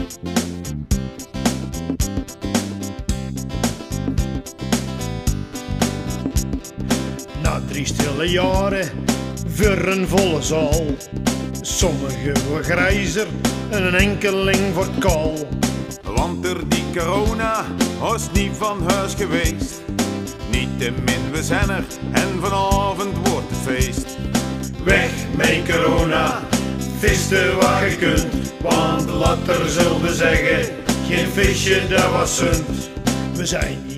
Na 3 stille jaren, voor een volle zaal. Sommigen voor grijzer en een enkeling voor kaal. Want door die corona was niet van huis geweest. Niettemin, we zijn er en vanavond wordt het feest. Weg met corona, visten waar je kunt. Want later zullen we zeggen, geen visje dat was sunt. We zijn